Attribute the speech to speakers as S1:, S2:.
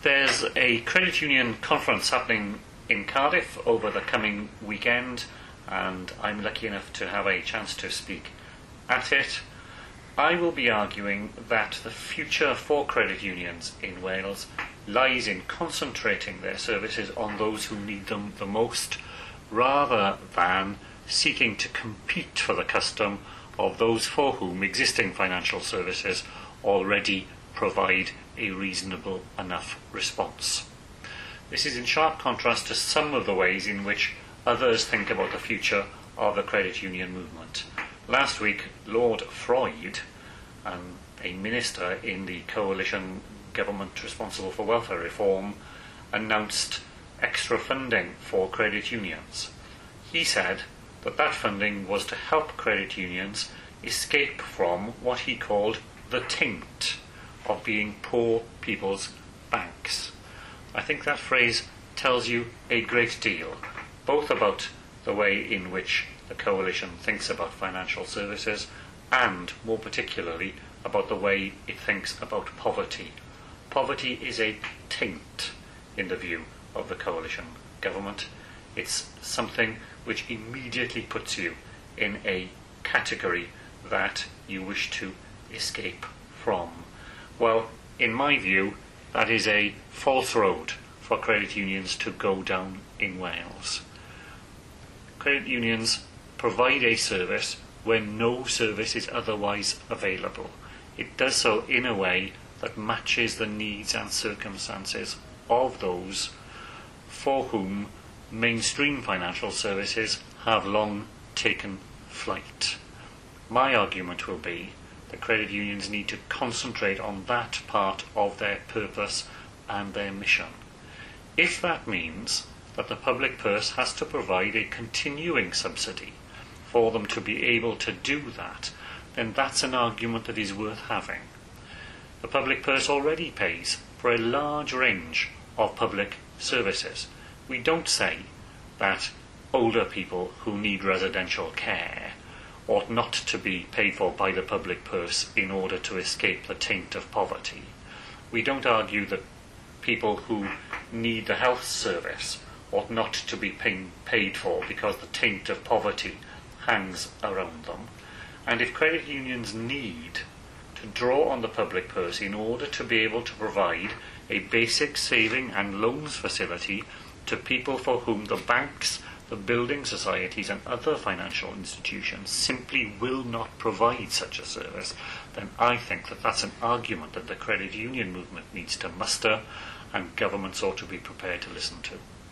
S1: There's a credit union conference happening in Cardiff over the coming weekend, and I'm lucky enough to have a chance to speak at it. I will be arguing that the future for credit unions in Wales lies in concentrating their services on those who need them the most, rather than seeking to compete for the custom of those for whom existing financial services already provide a reasonable enough response. This is in sharp contrast to some of the ways in which others think about the future of the credit union movement. Last week, Lord Freud, a minister in the coalition government responsible for welfare reform, announced extra funding for credit unions. He said that that funding was to help credit unions escape from what he called the taint of being poor people's banks. I think that phrase tells you a great deal, both about the way in which the coalition thinks about financial services and, more particularly, about the way it thinks about poverty. Poverty is a taint in the view of the coalition government. It's something which immediately puts you in a category that you wish to escape from. Well, in my view, that is a false road for credit unions to go down in Wales. Credit unions provide a service when no service is otherwise available. It does so in a way that matches the needs and circumstances of those for whom mainstream financial services have long taken flight. My argument will be that credit unions need to concentrate on that part of their purpose and their mission. If that means that the public purse has to provide a continuing subsidy for them to be able to do that, then that's an argument that is worth having. The public purse already pays for a large range of public services. We don't say that older people who need residential care ought not to be paid for by the public purse in order to escape the taint of poverty. We don't argue that people who need the health service ought not to be paid for because the taint of poverty hangs around them. And if credit unions need to draw on the public purse in order to be able to provide a basic saving and loans facility to people for whom the banks, the building societies and other financial institutions simply will not provide such a service, then I think that that's an argument that the credit union movement needs to muster and governments ought to be prepared to listen to.